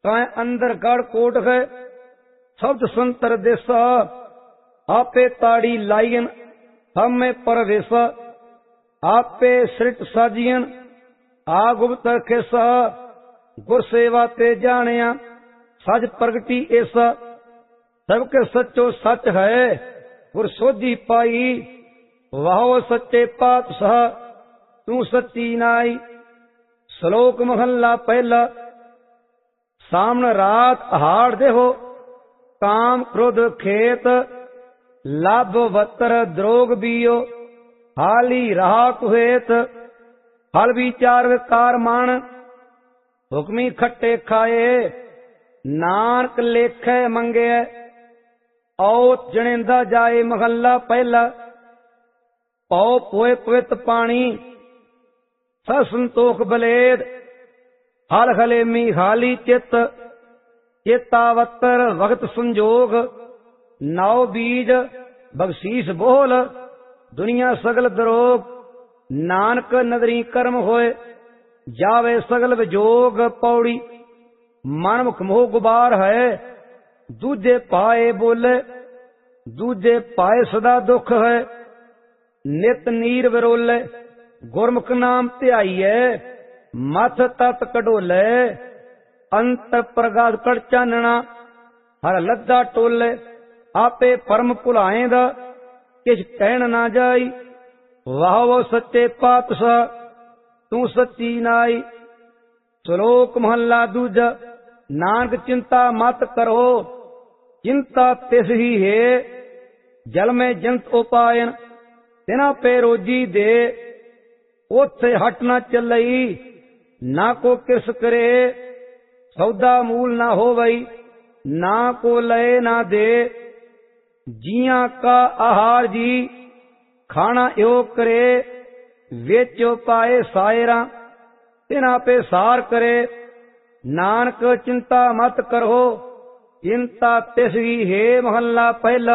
ताए अंदर गढ़ कोट है शब्द संतर देसा आपे ताड़ी लाइन हमें परवेश आपे सृट साजियन आगुप्त खेसा गुर सेवा ते जानिया सच प्रगटी ऐसा सबके सचो सच है गुर सोधी पाई वाहो सच्चे पातशाह तू सच्ची नाई। श्लोक महला पहला। सामन रात हाड़ देहो काम क्रोध खेत लाभ वतर द्रोग बियो हाली रहा कुहेत हल विचार विकार मान हुक्मी खट्टे खाए नानक लेखे मंगे औत जनेंदा जाए। महला पहला। पौ पोए पवित पानी संतोख बलेद हल हलेमी हाली चित चेतावतर वक्त संजोग नाव बीज बख्शीस बोल दुनिया सगल दरोग नानक नदरी कर्म होए जावे सगल विजोग। पौड़ी मन मुख मोह गुबार है दूजे पाए बोले दूजे पाए सदा दुख है नित नीर विरोले गुरमुख नाम ध्याईए मथ तत कढोले अंत प्रगाद कड़ चानना हर लद्दा टोले आपे परम भुलाएंदा किछ कहन ना जाई वाह वो सच्चे पातशाह तू सच्ची नाई। श्लोक महला दूजा। नानक चिंता मत करो चिंता तिस ही है जल में जंत उपायन तिना पे रोजी दे ओथे हट ना चलई ना को किस करे सौदा मूल ना हो वई ना को लय ना दे जिया का आहार जी खाना यो करे वेचो पाए सायरा तिना पे सार करे नानक चिंता मत करो चिंता तिसगी है। महला पहला।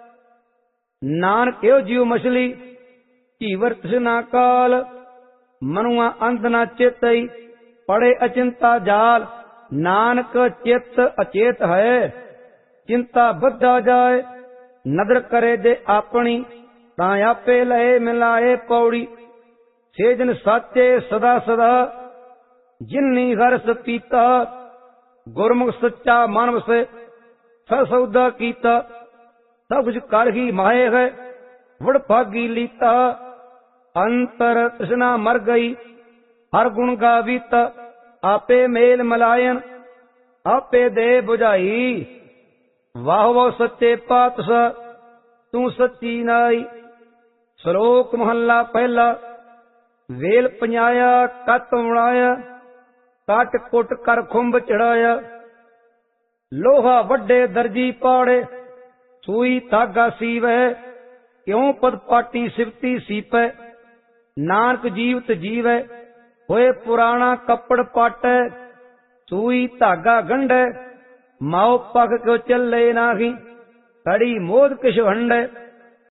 नानक यो जीव मछली जीवर तृष्णा काल मनुआ अंध ना चेतई पड़े अचिंता जाल नानक चित्त अचेत है चिंता बद्धा जाए नदर करे दे अपनी ता आपे लहे मिलाए। पौड़ी सेजन साचे सदा सदा जिन्नी हर्ष पीता गुरमुख सच्चा मानव से सौदा कीता सब कुछ कर ही माहे है वड़ भागी लीता अंतर तृष्णा मर गई हर गुण गावीता आपे मेल मलायन आपे दे बुझाई वाह वाह सच्चे पातशाह तू सच्ची नाई। श्लोक महला पहला। वेल पंजाया कत उड़ाया काट कुट कर खुंब चढ़ाया लोहा वड्डे दर्जी पाड़े सुई धागा सीवै क्यों पद पाटी सिवती सीपै नानक जीवत जीवै होए पुराना कपड़ पाटै सुई धागा गंढै माओ पग क्यों चले नाही कड़ी मोद किश हंडै